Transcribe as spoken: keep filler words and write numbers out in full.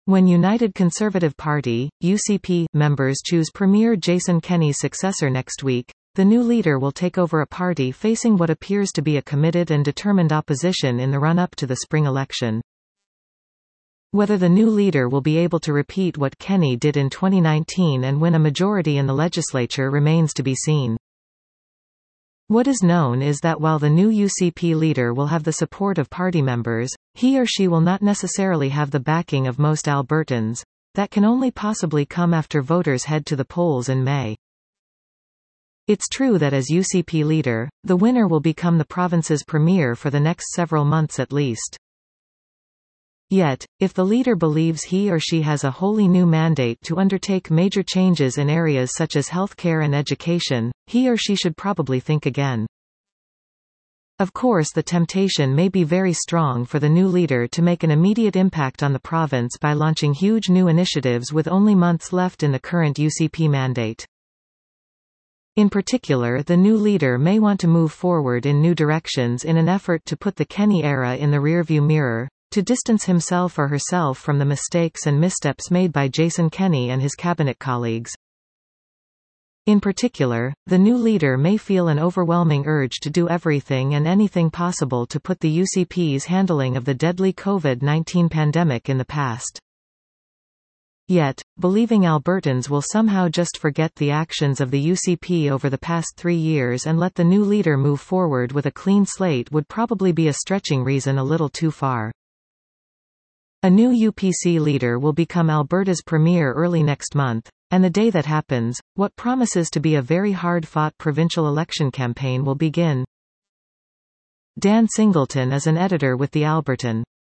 When United Conservative Party, U C P, members choose Premier Jason Kenney's successor next week, the new leader will take over a party facing what appears to be a committed and determined opposition in the run-up to the spring election. Whether the new leader will be able to repeat what Kenney did in twenty nineteen and win a majority in the legislature remains to be seen. What is known is that while the new U C P leader will have the support of party members, he or she will not necessarily have the backing of most Albertans. That can only possibly come after voters head to the polls in May. It's true that as U C P leader, the winner will become the province's premier for the next several months at least. Yet, if the leader believes he or she has a wholly new mandate to undertake major changes in areas such as healthcare and education, he or she should probably think again. Of course, the temptation may be very strong for the new leader to make an immediate impact on the province by launching huge new initiatives with only months left in the current U C P mandate. In particular, the new leader may want to move forward in new directions in an effort to put the Kenney era in the rearview mirror, to distance himself or herself from the mistakes and missteps made by Jason Kenney and his cabinet colleagues. In particular, the new leader may feel an overwhelming urge to do everything and anything possible to put the U C P's handling of the deadly COVID nineteen pandemic in the past. Yet, believing Albertans will somehow just forget the actions of the U C P over the past three years and let the new leader move forward with a clean slate would probably be a stretching reason a little too far. A new U P C leader will become Alberta's premier early next month, and the day that happens, what promises to be a very hard-fought provincial election campaign will begin. Dan Singleton is an editor with The Albertan.